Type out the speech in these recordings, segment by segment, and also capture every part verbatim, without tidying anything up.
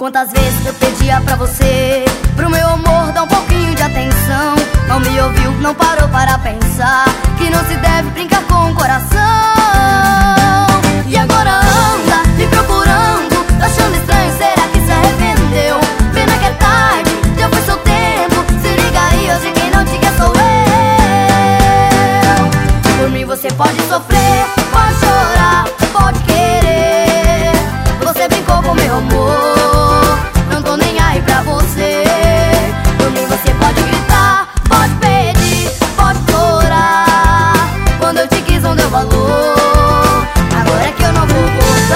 quantas vezes eu pedia pra você, pro meu amor dar um pouquinho de atenção. Não me ouviu, não parou para pensar que não se deve brincar com o coração. E agora anda me procurando, tá achando estranho, será que se arrependeu? Pena que é tarde, já foi seu tempo. Se liga aí, hoje quem não te quer sou eu. Por mim você pode sofrer, pode chorar, pode querer. Você brincou com meu amor, não tô nem aí pra você. Por mim você pode gritar, pode pedir, pode chorar. Quando eu te quis não deu valor, agora é que eu não vou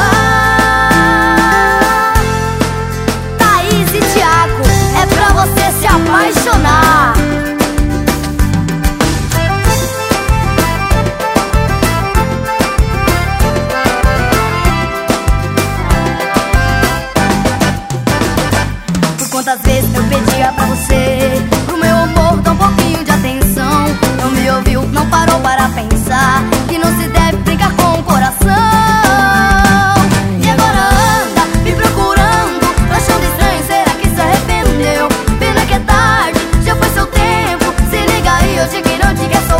voltar. Thaís e Thiago, é pra você se apaixonar. Quantas vezes eu pedia pra você, pro meu amor dar um pouquinho de atenção. Não me ouviu, não parou para pensar que não se deve brincar com o coração. E agora anda me procurando, tá achando estranho, será que se arrependeu? Pena que é tarde, já foi seu tempo. Se liga aí, hoje quem não te quer sou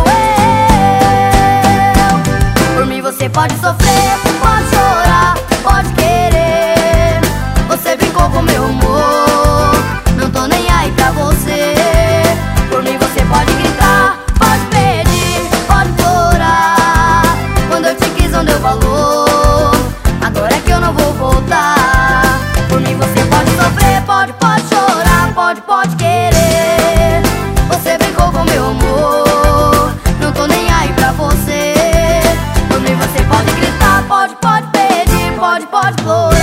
eu. Por mim você pode sofrer, pode chorar, pode querer. Você brincou com meu amor, não tô nem aí pra você. Por mim você pode gritar, pode pedir, pode chorar. Quando eu te quis não deu valor, agora é que eu não vou voltar. Por mim você pode sofrer, pode, pode chorar, pode, pode querer. Você brincou com meu amor, não tô nem aí pra você. Por mim você pode gritar, pode, pode pedir, pode, pode chorar.